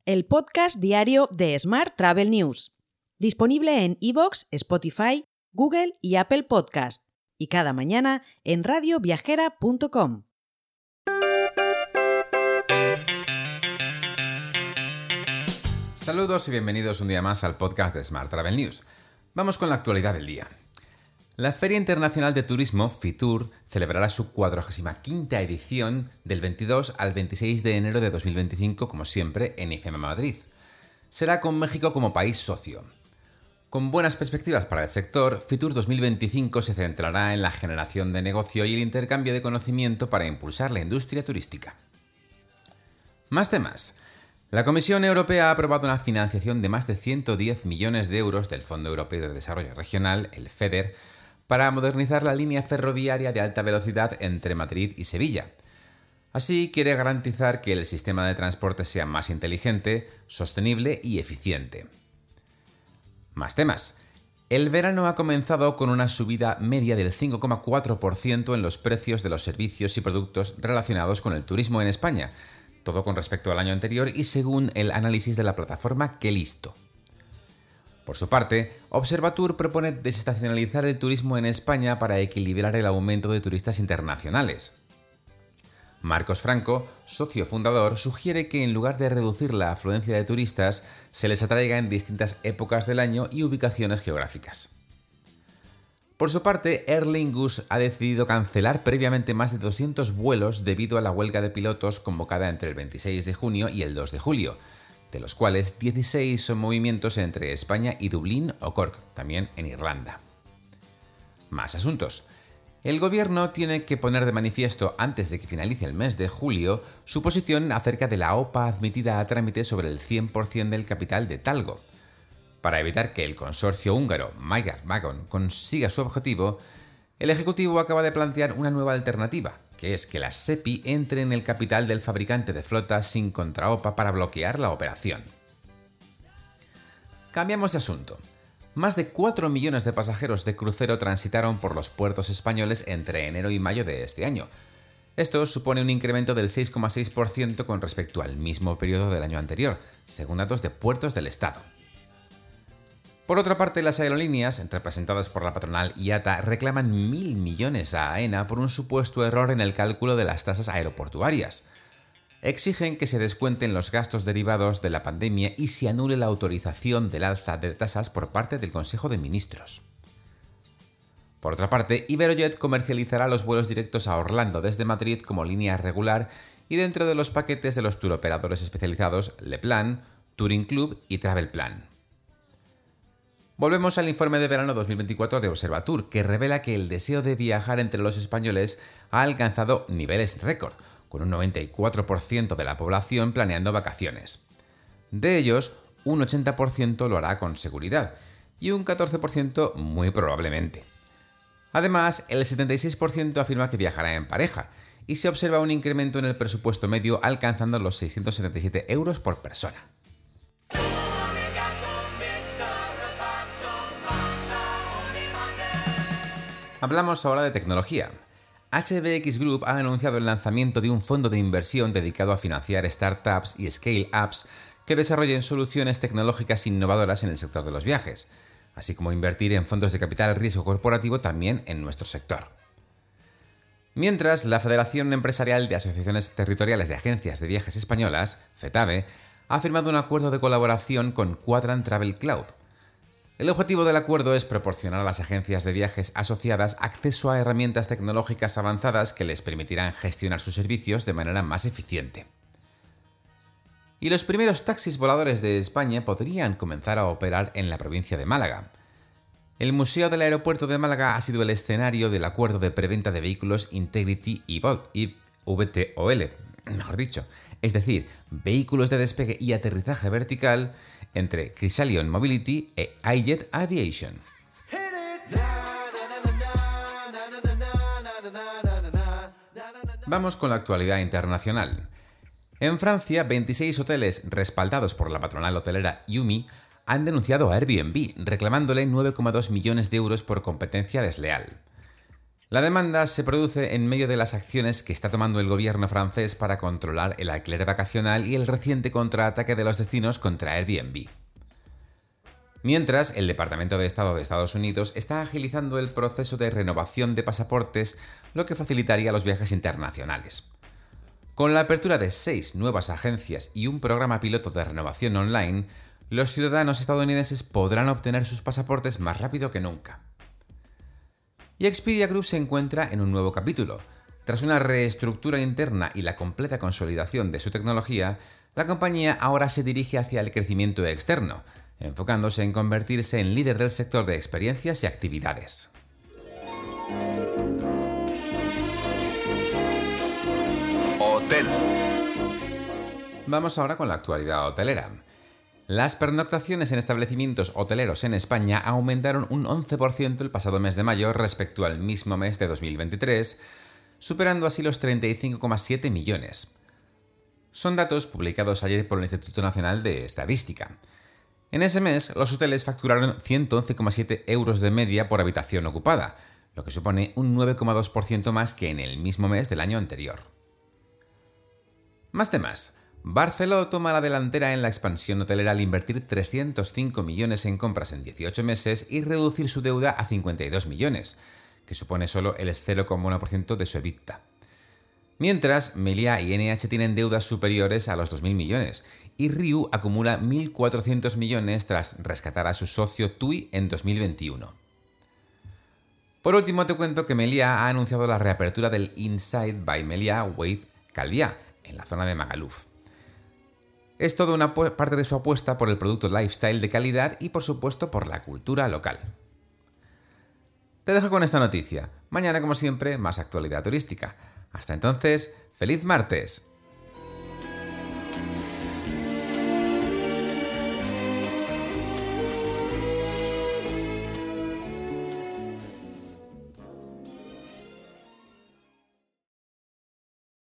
el podcast diario de Smart Travel News, disponible en iVoox, Spotify, Google y Apple Podcast, y cada mañana en radioviajera.com. Saludos y bienvenidos un día más al podcast de Smart Travel News. Vamos con la actualidad del día. La Feria Internacional de Turismo, FITUR, celebrará su 45ª edición del 22 al 26 de enero de 2025, como siempre, en IFEMA Madrid. Será con México como país socio. Con buenas perspectivas para el sector, FITUR 2025 se centrará en la generación de negocio y el intercambio de conocimiento para impulsar la industria turística. Más temas. La Comisión Europea ha aprobado una financiación de más de 110 millones de euros del Fondo Europeo de Desarrollo Regional, el FEDER, para modernizar la línea ferroviaria de alta velocidad entre Madrid y Sevilla. Así, quiere garantizar que el sistema de transporte sea más inteligente, sostenible y eficiente. Más temas. El verano ha comenzado con una subida media del 5,4% en los precios de los servicios y productos relacionados con el turismo en España, todo con respecto al año anterior y según el análisis de la plataforma Quelisto. Por su parte, Observatur propone desestacionalizar el turismo en España para equilibrar el aumento de turistas internacionales. Marcos Franco, socio fundador, sugiere que en lugar de reducir la afluencia de turistas, se les atraiga en distintas épocas del año y ubicaciones geográficas. Por su parte, Aer Lingus ha decidido cancelar previamente más de 200 vuelos debido a la huelga de pilotos convocada entre el 26 de junio y el 2 de julio, de los cuales 16 son movimientos entre España y Dublín o Cork, también en Irlanda. Más asuntos. El gobierno tiene que poner de manifiesto, antes de que finalice el mes de julio, su posición acerca de la OPA admitida a trámite sobre el 100% del capital de Talgo. Para evitar que el consorcio húngaro Magyar Vagon consiga su objetivo, el Ejecutivo acaba de plantear una nueva alternativa, que es que la SEPI entre en el capital del fabricante de flota sin contraopa para bloquear la operación. Cambiamos de asunto. Más de 4 millones de pasajeros de crucero transitaron por los puertos españoles entre enero y mayo de este año. Esto supone un incremento del 6,6% con respecto al mismo periodo del año anterior, según datos de Puertos del Estado. Por otra parte, las aerolíneas, representadas por la patronal IATA, reclaman 1.000 millones a AENA por un supuesto error en el cálculo de las tasas aeroportuarias. Exigen que se descuenten los gastos derivados de la pandemia y se anule la autorización del alza de tasas por parte del Consejo de Ministros. Por otra parte, Iberojet comercializará los vuelos directos a Orlando desde Madrid como línea regular y dentro de los paquetes de los turoperadores especializados LePlan, Touring Club y Travel Plan. Volvemos al informe de verano 2024 de Observatur, que revela que el deseo de viajar entre los españoles ha alcanzado niveles récord, con un 94% de la población planeando vacaciones. De ellos, un 80% lo hará con seguridad y un 14% muy probablemente. Además, el 76% afirma que viajará en pareja y se observa un incremento en el presupuesto medio alcanzando los 677 euros por persona. Hablamos ahora de tecnología. HBX Group ha anunciado el lanzamiento de un fondo de inversión dedicado a financiar startups y scale-ups que desarrollen soluciones tecnológicas innovadoras en el sector de los viajes, así como invertir en fondos de capital riesgo corporativo también en nuestro sector. Mientras, la Federación Empresarial de Asociaciones Territoriales de Agencias de Viajes Españolas, FETAVE, ha firmado un acuerdo de colaboración con Quadrant Travel Cloud. El objetivo del acuerdo es proporcionar a las agencias de viajes asociadas acceso a herramientas tecnológicas avanzadas que les permitirán gestionar sus servicios de manera más eficiente. Y los primeros taxis voladores de España podrían comenzar a operar en la provincia de Málaga. El Museo del Aeropuerto de Málaga ha sido el escenario del acuerdo de preventa de vehículos Integrity y VTOL, es decir, vehículos de despegue y aterrizaje vertical entre Chrysalion Mobility e iJet Aviation. Vamos con la actualidad internacional. En Francia, 26 hoteles respaldados por la patronal hotelera Yumi han denunciado a Airbnb, reclamándole 9,2 millones de euros por competencia desleal. La demanda se produce en medio de las acciones que está tomando el gobierno francés para controlar el alquiler vacacional y el reciente contraataque de los destinos contra Airbnb. Mientras, el Departamento de Estado de Estados Unidos está agilizando el proceso de renovación de pasaportes, lo que facilitaría los viajes internacionales. Con la apertura de 6 nuevas agencias y un programa piloto de renovación online, los ciudadanos estadounidenses podrán obtener sus pasaportes más rápido que nunca. Y Expedia Group se encuentra en un nuevo capítulo. Tras una reestructura interna y la completa consolidación de su tecnología, la compañía ahora se dirige hacia el crecimiento externo, enfocándose en convertirse en líder del sector de experiencias y actividades. Hotel. Vamos ahora con la actualidad hotelera. Las pernoctaciones en establecimientos hoteleros en España aumentaron un 11% el pasado mes de mayo respecto al mismo mes de 2023, superando así los 35,7 millones. Son datos publicados ayer por el Instituto Nacional de Estadística. En ese mes, los hoteles facturaron 111,7 euros de media por habitación ocupada, lo que supone un 9,2% más que en el mismo mes del año anterior. Más temas. Barceló toma la delantera en la expansión hotelera al invertir 305 millones en compras en 18 meses y reducir su deuda a 52 millones, que supone solo el 0,1% de su EBITDA. Mientras, Meliá y NH tienen deudas superiores a los 2.000 millones y Riu acumula 1.400 millones tras rescatar a su socio TUI en 2021. Por último, te cuento que Meliá ha anunciado la reapertura del Inside by Meliá Wave Calviá en la zona de Magaluf. Es toda una parte de su apuesta por el producto lifestyle de calidad y, por supuesto, por la cultura local. Te dejo con esta noticia. Mañana, como siempre, más actualidad turística. Hasta entonces, ¡feliz martes!